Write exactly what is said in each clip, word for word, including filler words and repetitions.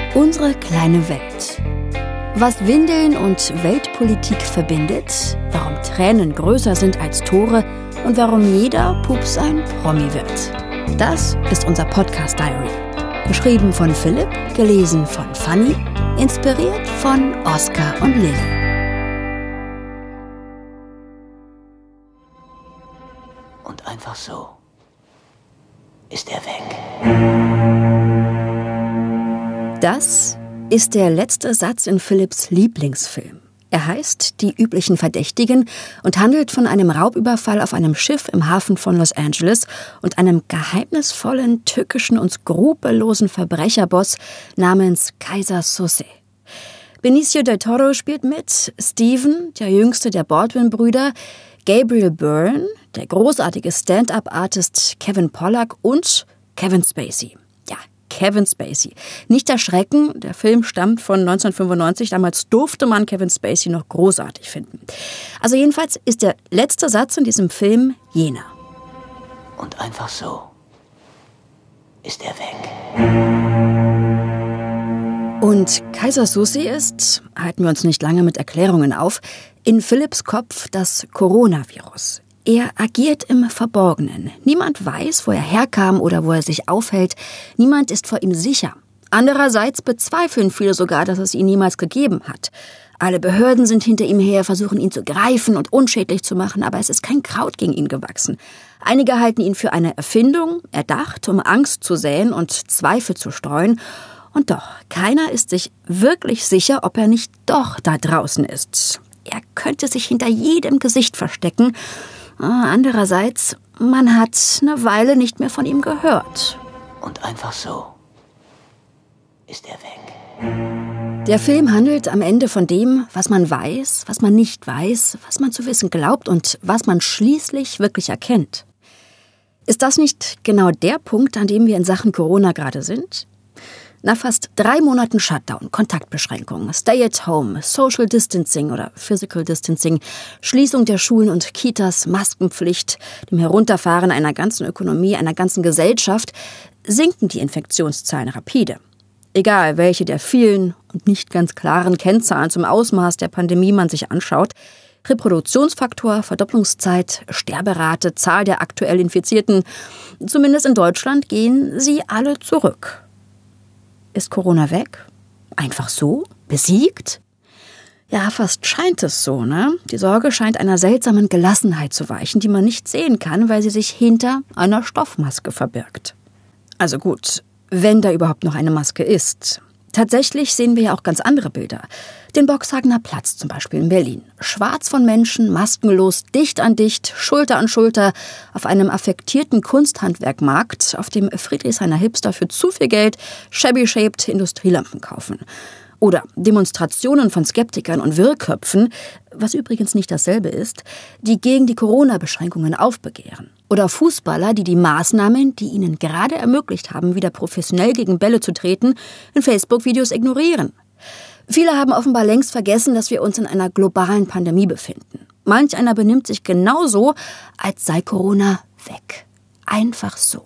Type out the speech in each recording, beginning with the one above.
Unsere kleine Welt. Was Windeln und Weltpolitik verbindet, warum Tränen größer sind als Tore und warum jeder Pups ein Promi wird. Das ist unser Podcast Diary. Geschrieben von Philipp, gelesen von Fanny, inspiriert von Oskar und Lilly. Und einfach so ist er weg. Das ist der letzte Satz in Philipps Lieblingsfilm. Er heißt Die üblichen Verdächtigen und handelt von einem Raubüberfall auf einem Schiff im Hafen von Los Angeles und einem geheimnisvollen, tückischen und skrupellosen Verbrecherboss namens Keyser Söze. Benicio del Toro spielt mit, Steven, der jüngste der Baldwin-Brüder, Gabriel Byrne, der großartige Stand-up-Artist Kevin Pollak und Kevin Spacey. Ja, Kevin Spacey. Nicht erschrecken, der Film stammt von neunzehnhundertfünfundneunzig. Damals durfte man Kevin Spacey noch großartig finden. Also jedenfalls ist der letzte Satz in diesem Film jener. Und einfach so ist er weg. Und Keyser Söze ist, halten wir uns nicht lange mit Erklärungen auf, in Philipps Kopf das Coronavirus. Er agiert im Verborgenen. Niemand weiß, wo er herkam oder wo er sich aufhält. Niemand ist vor ihm sicher. Andererseits bezweifeln viele sogar, dass es ihn niemals gegeben hat. Alle Behörden sind hinter ihm her, versuchen ihn zu greifen und unschädlich zu machen, aber es ist kein Kraut gegen ihn gewachsen. Einige halten ihn für eine Erfindung, erdacht, um Angst zu säen und Zweifel zu streuen. Und doch, keiner ist sich wirklich sicher, ob er nicht doch da draußen ist. Er könnte sich hinter jedem Gesicht verstecken. Andererseits, man hat eine Weile nicht mehr von ihm gehört. Und einfach so ist er weg. Der Film handelt am Ende von dem, was man weiß, was man nicht weiß, was man zu wissen glaubt und was man schließlich wirklich erkennt. Ist das nicht genau der Punkt, an dem wir in Sachen Corona gerade sind? Nach fast drei Monaten Shutdown, Kontaktbeschränkungen, Stay at Home, Social Distancing oder Physical Distancing, Schließung der Schulen und Kitas, Maskenpflicht, dem Herunterfahren einer ganzen Ökonomie, einer ganzen Gesellschaft, sinken die Infektionszahlen rapide. Egal, welche der vielen und nicht ganz klaren Kennzahlen zum Ausmaß der Pandemie man sich anschaut, Reproduktionsfaktor, Verdopplungszeit, Sterberate, Zahl der aktuell Infizierten, zumindest in Deutschland gehen sie alle zurück. Ist Corona weg? Einfach so? Besiegt? Ja, fast scheint es so, ne? Die Sorge scheint einer seltsamen Gelassenheit zu weichen, die man nicht sehen kann, weil sie sich hinter einer Stoffmaske verbirgt. Also gut, wenn da überhaupt noch eine Maske ist. Tatsächlich sehen wir ja auch ganz andere Bilder. Den Boxhagener Platz zum Beispiel in Berlin. Schwarz von Menschen, maskenlos, dicht an dicht, Schulter an Schulter, auf einem affektierten Kunsthandwerkmarkt, auf dem Friedrichshainer Hipster für zu viel Geld shabby-shaped Industrielampen kaufen. Oder Demonstrationen von Skeptikern und Wirrköpfen, was übrigens nicht dasselbe ist, die gegen die Corona-Beschränkungen aufbegehren. Oder Fußballer, die die Maßnahmen, die ihnen gerade ermöglicht haben, wieder professionell gegen Bälle zu treten, in Facebook-Videos ignorieren. Viele haben offenbar längst vergessen, dass wir uns in einer globalen Pandemie befinden. Manch einer benimmt sich genauso, als sei Corona weg. Einfach so.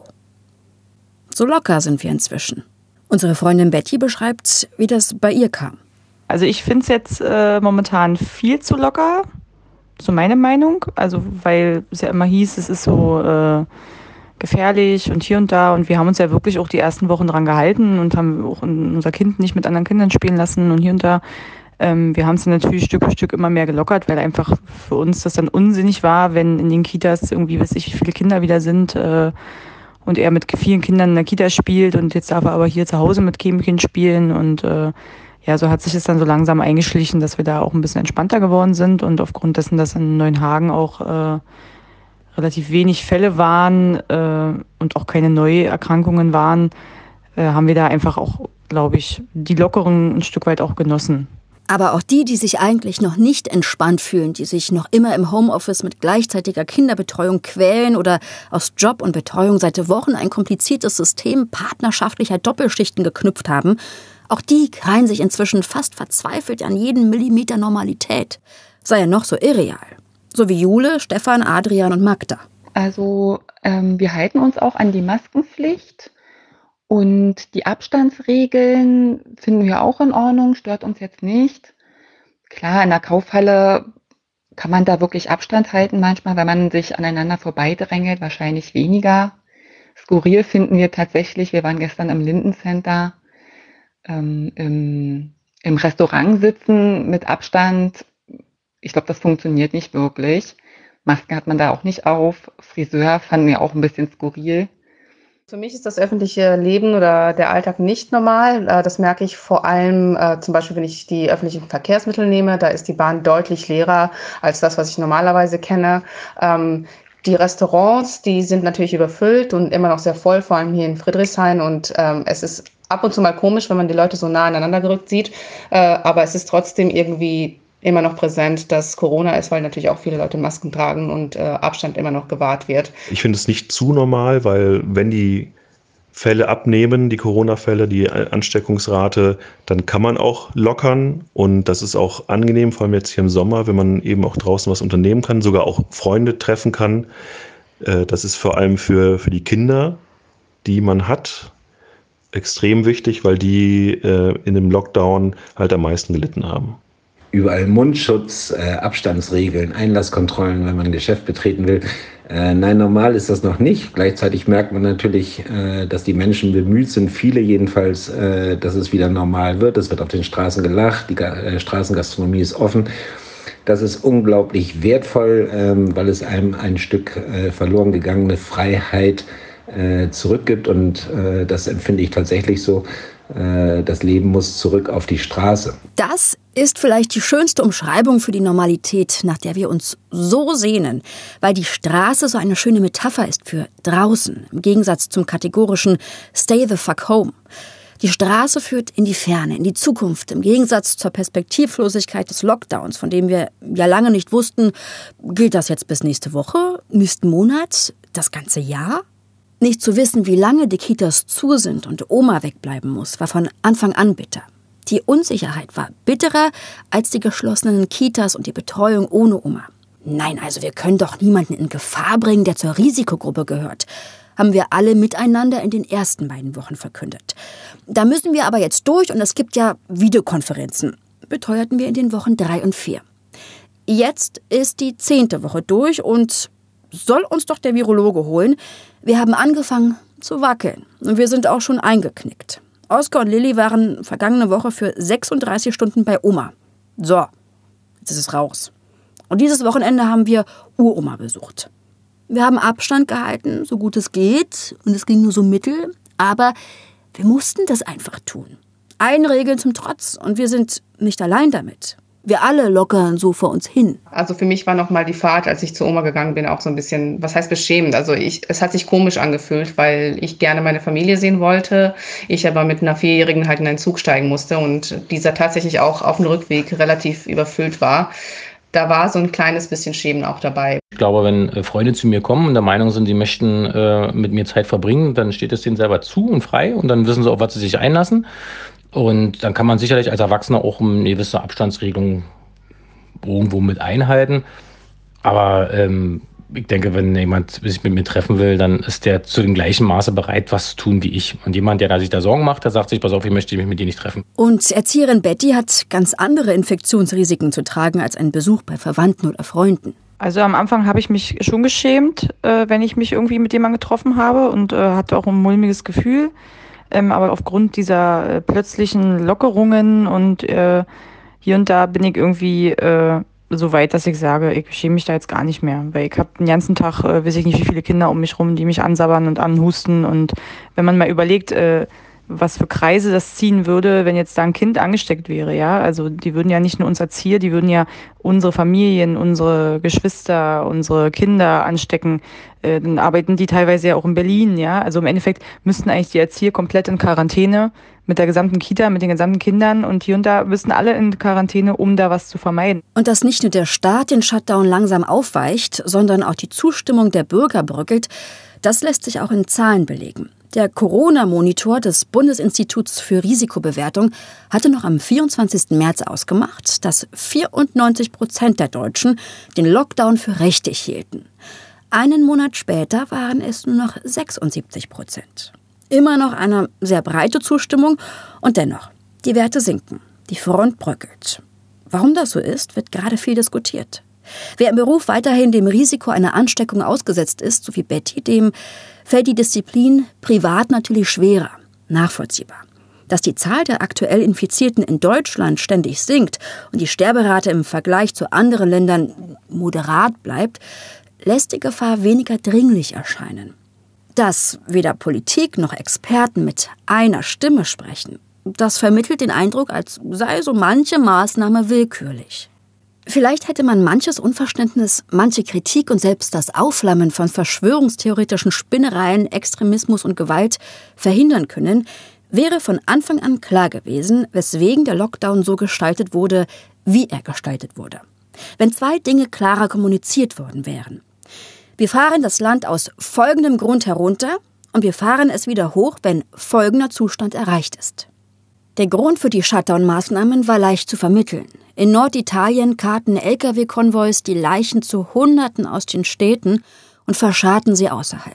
So locker sind wir inzwischen. Unsere Freundin Betty beschreibt, wie das bei ihr kam. Also ich finde es jetzt äh, momentan viel zu locker, so meine Meinung. Also weil es ja immer hieß, es ist so äh, gefährlich und hier und da. Und wir haben uns ja wirklich auch die ersten Wochen dran gehalten und haben auch unser Kind nicht mit anderen Kindern spielen lassen und hier und da. Ähm, wir haben es dann natürlich Stück für Stück immer mehr gelockert, weil einfach für uns das dann unsinnig war, wenn in den Kitas irgendwie, weiß ich, wie viele Kinder wieder sind, äh, und er mit vielen Kindern in der Kita spielt und jetzt darf er aber hier zu Hause mit keinem Kind spielen und äh, ja, so hat sich es dann so langsam eingeschlichen, dass wir da auch ein bisschen entspannter geworden sind und aufgrund dessen, dass in Neuenhagen auch äh, relativ wenig Fälle waren äh, und auch keine Neuerkrankungen waren, äh, haben wir da einfach auch, glaube ich, die Lockerung ein Stück weit auch genossen. Aber auch die, die sich eigentlich noch nicht entspannt fühlen, die sich noch immer im Homeoffice mit gleichzeitiger Kinderbetreuung quälen oder aus Job und Betreuung seit Wochen ein kompliziertes System partnerschaftlicher Doppelschichten geknüpft haben, auch die kreien sich inzwischen fast verzweifelt an jeden Millimeter Normalität. Sei ja noch so irreal. So wie Jule, Stefan, Adrian und Magda. Also ähm, wir halten uns auch an die Maskenpflicht. Und die Abstandsregeln finden wir auch in Ordnung, stört uns jetzt nicht. Klar, in der Kaufhalle kann man da wirklich Abstand halten manchmal, wenn man sich aneinander vorbeidrängelt, wahrscheinlich weniger. Skurril finden wir tatsächlich, wir waren gestern im Linden Center, ähm, im, im Restaurant sitzen mit Abstand. Ich glaube, das funktioniert nicht wirklich. Masken hat man da auch nicht auf. Friseur fanden wir auch ein bisschen skurril. Für mich ist das öffentliche Leben oder der Alltag nicht normal. Das merke ich vor allem äh, zum Beispiel, wenn ich die öffentlichen Verkehrsmittel nehme. Da ist die Bahn deutlich leerer als das, was ich normalerweise kenne. Ähm, die Restaurants, die sind natürlich überfüllt und immer noch sehr voll, vor allem hier in Friedrichshain. Und ähm, es ist ab und zu mal komisch, wenn man die Leute so nah aneinander gerückt sieht. Äh, aber es ist trotzdem irgendwie immer noch präsent, dass Corona ist, weil natürlich auch viele Leute Masken tragen und äh, Abstand immer noch gewahrt wird. Ich finde es nicht zu normal, weil wenn die Fälle abnehmen, die Corona-Fälle, die Ansteckungsrate, dann kann man auch lockern und das ist auch angenehm, vor allem jetzt hier im Sommer, wenn man eben auch draußen was unternehmen kann, sogar auch Freunde treffen kann. Äh, das ist vor allem für, für die Kinder, die man hat, extrem wichtig, weil die äh, in dem Lockdown halt am meisten gelitten haben. Überall Mundschutz, äh, Abstandsregeln, Einlasskontrollen, wenn man ein Geschäft betreten will. Äh, nein, normal ist das noch nicht. Gleichzeitig merkt man natürlich, äh, dass die Menschen bemüht sind, viele jedenfalls, äh, dass es wieder normal wird. Es wird auf den Straßen gelacht, die äh, Straßengastronomie ist offen. Das ist unglaublich wertvoll, ähm, weil es einem ein Stück äh, verloren gegangene Freiheit äh, zurückgibt. Und äh, das empfinde ich tatsächlich so. Das Leben muss zurück auf die Straße. Das ist vielleicht die schönste Umschreibung für die Normalität, nach der wir uns so sehnen, weil die Straße so eine schöne Metapher ist für draußen, im Gegensatz zum kategorischen Stay the fuck home. Die Straße führt in die Ferne, in die Zukunft, im Gegensatz zur Perspektivlosigkeit des Lockdowns, von dem wir ja lange nicht wussten, gilt das jetzt bis nächste Woche, nächsten Monat, das ganze Jahr? Nicht zu wissen, wie lange die Kitas zu sind und Oma wegbleiben muss, war von Anfang an bitter. Die Unsicherheit war bitterer als die geschlossenen Kitas und die Betreuung ohne Oma. Nein, also wir können doch niemanden in Gefahr bringen, der zur Risikogruppe gehört, haben wir alle miteinander in den ersten beiden Wochen verkündet. Da müssen wir aber jetzt durch und es gibt ja Videokonferenzen, beteuerten wir in den Wochen drei und vier. Jetzt ist die zehnte Woche durch und soll uns doch der Virologe holen. Wir haben angefangen zu wackeln und wir sind auch schon eingeknickt. Oskar und Lilly waren vergangene Woche für sechsunddreißig Stunden bei Oma. So, jetzt ist es raus. Und dieses Wochenende haben wir Uroma besucht. Wir haben Abstand gehalten, so gut es geht, und es ging nur so mittel, aber wir mussten das einfach tun. Allen Regeln zum Trotz und wir sind nicht allein damit. Wir alle lockern so vor uns hin. Also für mich war nochmal die Fahrt, als ich zu Oma gegangen bin, auch so ein bisschen, was heißt beschämend? Also ich, es hat sich komisch angefühlt, weil ich gerne meine Familie sehen wollte. Ich aber mit einer Vierjährigen halt in einen Zug steigen musste und dieser tatsächlich auch auf dem Rückweg relativ überfüllt war. Da war so ein kleines bisschen Schämen auch dabei. Ich glaube, wenn äh, Freunde zu mir kommen und der Meinung sind, sie möchten äh, mit mir Zeit verbringen, dann steht es denen selber zu und frei und dann wissen sie auch, was sie sich einlassen. Und dann kann man sicherlich als Erwachsener auch eine gewisse Abstandsregelung irgendwo mit einhalten. Aber ähm, ich denke, wenn jemand sich mit mir treffen will, dann ist der zu dem gleichen Maße bereit, was zu tun wie ich. Und jemand, der da sich da Sorgen macht, der sagt sich, pass auf, ich möchte mich mit dir nicht treffen. Und Erzieherin Betty hat ganz andere Infektionsrisiken zu tragen als ein Besuch bei Verwandten oder Freunden. Also am Anfang habe ich mich schon geschämt, äh, wenn ich mich irgendwie mit jemandem getroffen habe und äh, hatte auch ein mulmiges Gefühl. Ähm, aber aufgrund dieser äh, plötzlichen Lockerungen und äh, hier und da bin ich irgendwie äh, so weit, dass ich sage, ich schäme mich da jetzt gar nicht mehr. Weil ich habe den ganzen Tag, äh, weiß ich nicht, wie viele Kinder um mich rum, die mich ansabbern und anhusten. Und wenn man mal überlegt, äh, was für Kreise das ziehen würde, wenn jetzt da ein Kind angesteckt wäre, ja. Also die würden ja nicht nur uns Erzieher, die würden ja unsere Familien, unsere Geschwister, unsere Kinder anstecken. Äh, dann arbeiten die teilweise ja auch in Berlin, ja. Also im Endeffekt müssten eigentlich die Erzieher komplett in Quarantäne mit der gesamten Kita, mit den gesamten Kindern und hier und da müssen alle in Quarantäne, um da was zu vermeiden. Und dass nicht nur der Staat den Shutdown langsam aufweicht, sondern auch die Zustimmung der Bürger bröckelt, das lässt sich auch in Zahlen belegen. Der Corona-Monitor des Bundesinstituts für Risikobewertung hatte noch am vierundzwanzigsten März ausgemacht, dass vierundneunzig Prozent der Deutschen den Lockdown für richtig hielten. Einen Monat später waren es nur noch sechsundsiebzig Prozent. Immer noch eine sehr breite Zustimmung und dennoch, die Werte sinken, die Front bröckelt. Warum das so ist, wird gerade viel diskutiert. Wer im Beruf weiterhin dem Risiko einer Ansteckung ausgesetzt ist, so wie Betty, dem fällt die Disziplin privat natürlich schwerer, nachvollziehbar. Dass die Zahl der aktuell Infizierten in Deutschland ständig sinkt und die Sterberate im Vergleich zu anderen Ländern moderat bleibt, lässt die Gefahr weniger dringlich erscheinen. Dass weder Politik noch Experten mit einer Stimme sprechen, das vermittelt den Eindruck, als sei so manche Maßnahme willkürlich. Vielleicht hätte man manches Unverständnis, manche Kritik und selbst das Aufflammen von verschwörungstheoretischen Spinnereien, Extremismus und Gewalt verhindern können, wäre von Anfang an klar gewesen, weswegen der Lockdown so gestaltet wurde, wie er gestaltet wurde. Wenn zwei Dinge klarer kommuniziert worden wären. Wir fahren das Land aus folgendem Grund herunter und wir fahren es wieder hoch, wenn folgender Zustand erreicht ist. Der Grund für die Shutdown-Maßnahmen war leicht zu vermitteln. In Norditalien karten L K W-Konvois die Leichen zu Hunderten aus den Städten und verscharrten sie außerhalb.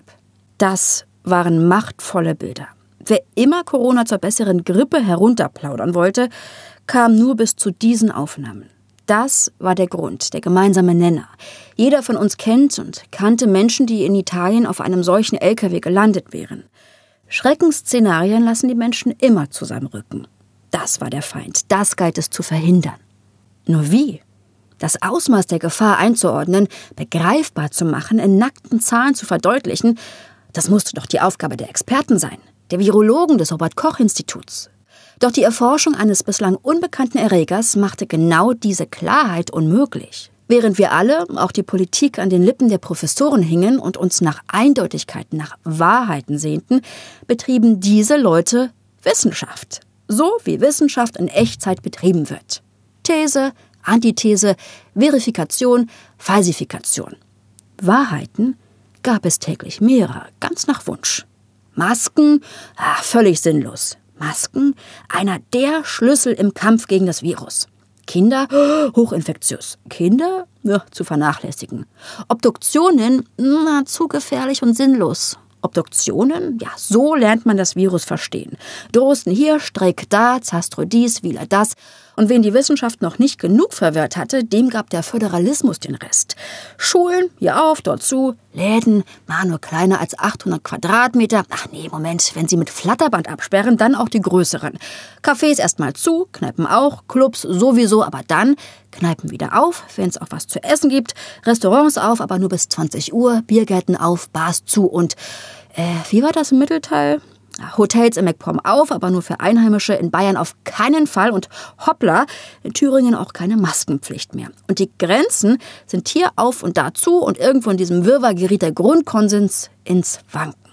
Das waren machtvolle Bilder. Wer immer Corona zur besseren Grippe herunterplaudern wollte, kam nur bis zu diesen Aufnahmen. Das war der Grund, der gemeinsame Nenner. Jeder von uns kennt und kannte Menschen, die in Italien auf einem solchen L K W gelandet wären. Schreckensszenarien lassen die Menschen immer zusammenrücken. Das war der Feind, das galt es zu verhindern. Nur wie? Das Ausmaß der Gefahr einzuordnen, begreifbar zu machen, in nackten Zahlen zu verdeutlichen, das musste doch die Aufgabe der Experten sein, der Virologen des Robert-Koch-Instituts. Doch die Erforschung eines bislang unbekannten Erregers machte genau diese Klarheit unmöglich. Während wir alle, auch die Politik, an den Lippen der Professoren hingen und uns nach Eindeutigkeiten, nach Wahrheiten sehnten, betrieben diese Leute Wissenschaft. So wie Wissenschaft in Echtzeit betrieben wird. These, Antithese, Verifikation, Falsifikation. Wahrheiten gab es täglich mehrere, ganz nach Wunsch. Masken, ach, völlig sinnlos. Masken, einer der Schlüssel im Kampf gegen das Virus. Kinder, hochinfektiös. Kinder, ja, zu vernachlässigen. Obduktionen, na, zu gefährlich und sinnlos. Obduktionen, ja, so lernt man das Virus verstehen. Drosten hier, Streeck da, Zastro dies, Wieler das. Und wen die Wissenschaft noch nicht genug verwirrt hatte, dem gab der Föderalismus den Rest. Schulen, hier auf, dort zu. Läden, na, nur kleiner als achthundert Quadratmeter. Ach nee, Moment, wenn sie mit Flatterband absperren, dann auch die größeren. Cafés erstmal zu, Kneipen auch, Clubs sowieso, aber dann Kneipen wieder auf, wenn es auch was zu essen gibt. Restaurants auf, aber nur bis zwanzig Uhr. Biergärten auf, Bars zu und, äh, wie war das im Mittelteil? Hotels in MacPom auf, aber nur für Einheimische, in Bayern auf keinen Fall und hoppla, in Thüringen auch keine Maskenpflicht mehr. Und die Grenzen sind hier auf und da zu und irgendwo in diesem Wirrwarr geriet der Grundkonsens ins Wanken.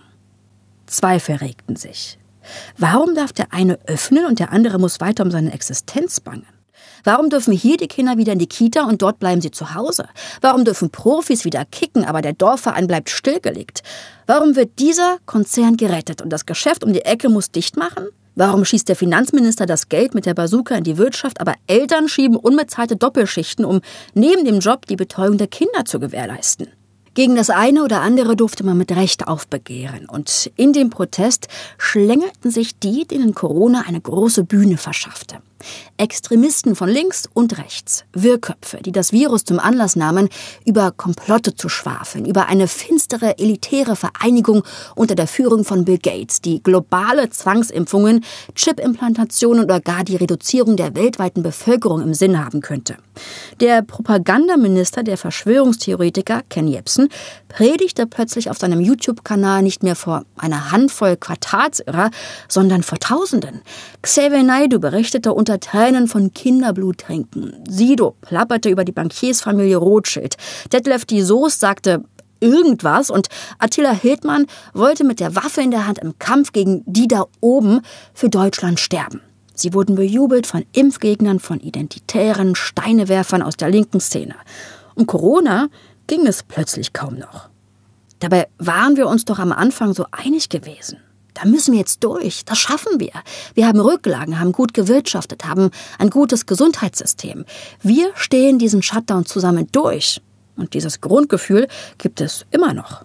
Zweifel regten sich. Warum darf der eine öffnen und der andere muss weiter um seine Existenz bangen? Warum dürfen hier die Kinder wieder in die Kita und dort bleiben sie zu Hause? Warum dürfen Profis wieder kicken, aber der Dorfverein bleibt stillgelegt? Warum wird dieser Konzern gerettet und das Geschäft um die Ecke muss dicht machen? Warum schießt der Finanzminister das Geld mit der Bazooka in die Wirtschaft, aber Eltern schieben unbezahlte Doppelschichten, um neben dem Job die Betreuung der Kinder zu gewährleisten? Gegen das eine oder andere durfte man mit Recht aufbegehren. Und in dem Protest schlängelten sich die, denen Corona eine große Bühne verschaffte. Extremisten von links und rechts, Wirrköpfe, die das Virus zum Anlass nahmen, über Komplotte zu schwafeln, über eine finstere, elitäre Vereinigung unter der Führung von Bill Gates, die globale Zwangsimpfungen, Chipimplantationen oder gar die Reduzierung der weltweiten Bevölkerung im Sinn haben könnte. Der Propagandaminister der Verschwörungstheoretiker, Ken Jebsen, predigte plötzlich auf seinem YouTube-Kanal nicht mehr vor einer Handvoll Quartalsirrer, sondern vor Tausenden. Xavier Naidoo berichtete unter Tränen von Kinderbluttrinken. Sido plapperte über die Bankiersfamilie Rothschild. Detlef die Soest sagte irgendwas und Attila Hildmann wollte mit der Waffe in der Hand im Kampf gegen die da oben für Deutschland sterben. Sie wurden bejubelt von Impfgegnern, von Identitären, Steinewerfern aus der linken Szene. Um Corona ging es plötzlich kaum noch. Dabei waren wir uns doch am Anfang so einig gewesen. Da müssen wir jetzt durch, das schaffen wir. Wir haben Rücklagen, haben gut gewirtschaftet, haben ein gutes Gesundheitssystem. Wir stehen diesen Shutdown zusammen durch. Und dieses Grundgefühl gibt es immer noch.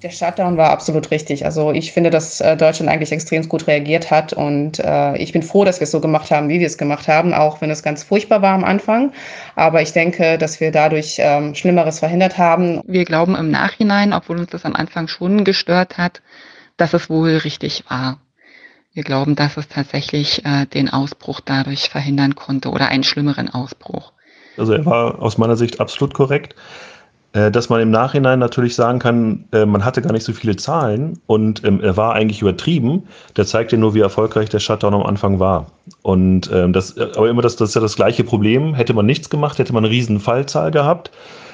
Der Shutdown war absolut richtig. Also ich finde, dass äh, Deutschland eigentlich extrem gut reagiert hat und äh, ich bin froh, dass wir es so gemacht haben, wie wir es gemacht haben, auch wenn es ganz furchtbar war am Anfang. Aber ich denke, dass wir dadurch ähm, Schlimmeres verhindert haben. Wir glauben im Nachhinein, obwohl uns das am Anfang schon gestört hat, dass es wohl richtig war. Wir glauben, dass es tatsächlich äh, den Ausbruch dadurch verhindern konnte oder einen schlimmeren Ausbruch. Also er war aus meiner Sicht absolut korrekt. Dass man im Nachhinein natürlich sagen kann, man hatte gar nicht so viele Zahlen und er war eigentlich übertrieben, der zeigt ja nur, wie erfolgreich der Shutdown am Anfang war. Und das, aber immer das, das ist ja das gleiche Problem. Hätte man nichts gemacht, hätte man eine riesen Fallzahl gehabt.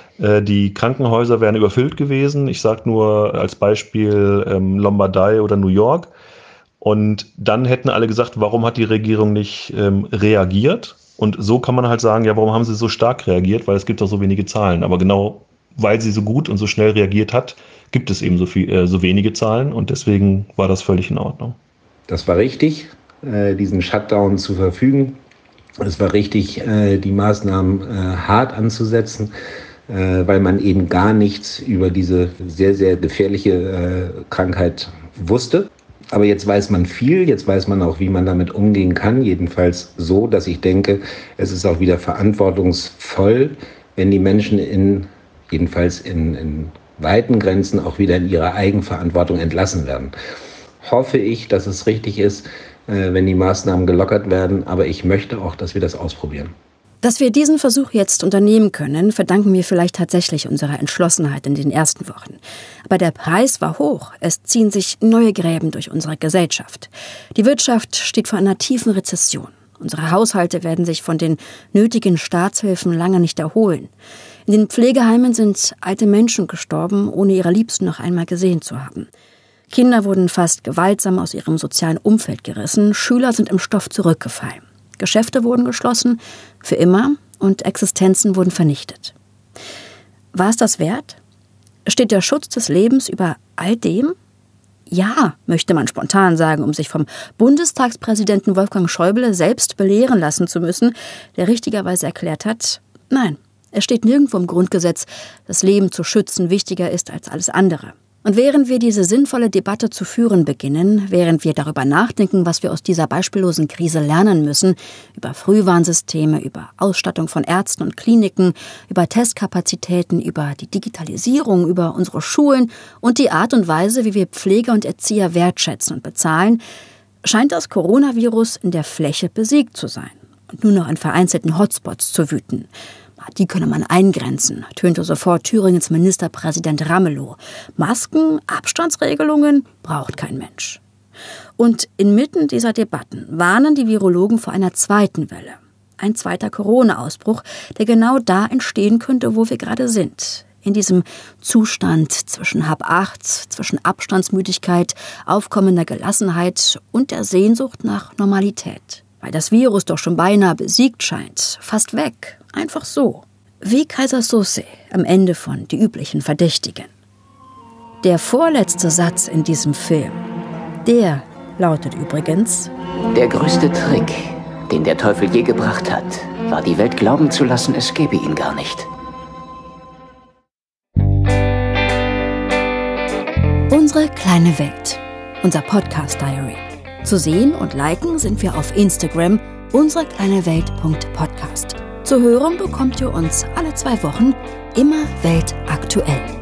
Die Krankenhäuser wären überfüllt gewesen. Ich sage nur als Beispiel Lombardei oder New York. Und dann hätten alle gesagt, warum hat die Regierung nicht reagiert? Und so kann man halt sagen, ja, warum haben sie so stark reagiert? Weil es gibt doch so wenige Zahlen. Aber genau weil sie so gut und so schnell reagiert hat, gibt es eben so, viel, äh, so wenige Zahlen und deswegen war das völlig in Ordnung. Das war richtig, äh, diesen Shutdown zu verfügen. Es war richtig, äh, die Maßnahmen äh, hart anzusetzen, äh, weil man eben gar nichts über diese sehr, sehr gefährliche äh, Krankheit wusste. Aber jetzt weiß man viel, jetzt weiß man auch, wie man damit umgehen kann. Jedenfalls so, dass ich denke, es ist auch wieder verantwortungsvoll, wenn die Menschen in jedenfalls in, in weiten Grenzen auch wieder in ihrer Eigenverantwortung entlassen werden. Hoffe ich, dass es richtig ist, äh, wenn die Maßnahmen gelockert werden, aber ich möchte auch, dass wir das ausprobieren. Dass wir diesen Versuch jetzt unternehmen können, verdanken wir vielleicht tatsächlich unserer Entschlossenheit in den ersten Wochen. Aber der Preis war hoch. Es ziehen sich neue Gräben durch unsere Gesellschaft. Die Wirtschaft steht vor einer tiefen Rezession. Unsere Haushalte werden sich von den nötigen Staatshilfen lange nicht erholen. In den Pflegeheimen sind alte Menschen gestorben, ohne ihre Liebsten noch einmal gesehen zu haben. Kinder wurden fast gewaltsam aus ihrem sozialen Umfeld gerissen, Schüler sind im Stoff zurückgefallen. Geschäfte wurden geschlossen, für immer, und Existenzen wurden vernichtet. War es das wert? Steht der Schutz des Lebens über all dem? Ja, möchte man spontan sagen, um sich vom Bundestagspräsidenten Wolfgang Schäuble selbst belehren lassen zu müssen, der richtigerweise erklärt hat, nein, es steht nirgendwo im Grundgesetz, das Leben zu schützen wichtiger ist als alles andere. Und während wir diese sinnvolle Debatte zu führen beginnen, während wir darüber nachdenken, was wir aus dieser beispiellosen Krise lernen müssen, über Frühwarnsysteme, über Ausstattung von Ärzten und Kliniken, über Testkapazitäten, über die Digitalisierung, über unsere Schulen und die Art und Weise, wie wir Pfleger und Erzieher wertschätzen und bezahlen, scheint das Coronavirus in der Fläche besiegt zu sein und nur noch in vereinzelten Hotspots zu wüten. Die könne man eingrenzen, tönte sofort Thüringens Ministerpräsident Ramelow. Masken, Abstandsregelungen braucht kein Mensch. Und inmitten dieser Debatten warnen die Virologen vor einer zweiten Welle. Ein zweiter Corona-Ausbruch, der genau da entstehen könnte, wo wir gerade sind. In diesem Zustand zwischen Hab acht, zwischen Abstandsmüdigkeit, aufkommender Gelassenheit und der Sehnsucht nach Normalität. Weil das Virus doch schon beinahe besiegt scheint, fast weg. Einfach so. Wie Kaiser Soze am Ende von Die üblichen Verdächtigen. Der vorletzte Satz in diesem Film, der lautet übrigens: Der größte Trick, den der Teufel je gebracht hat, war die Welt glauben zu lassen, es gäbe ihn gar nicht. Unsere kleine Welt. Unser Podcast-Diary. Zu sehen und liken sind wir auf Instagram unserekleinewelt punkt podcast. Zu hören bekommt ihr uns alle zwei Wochen, immer weltaktuell.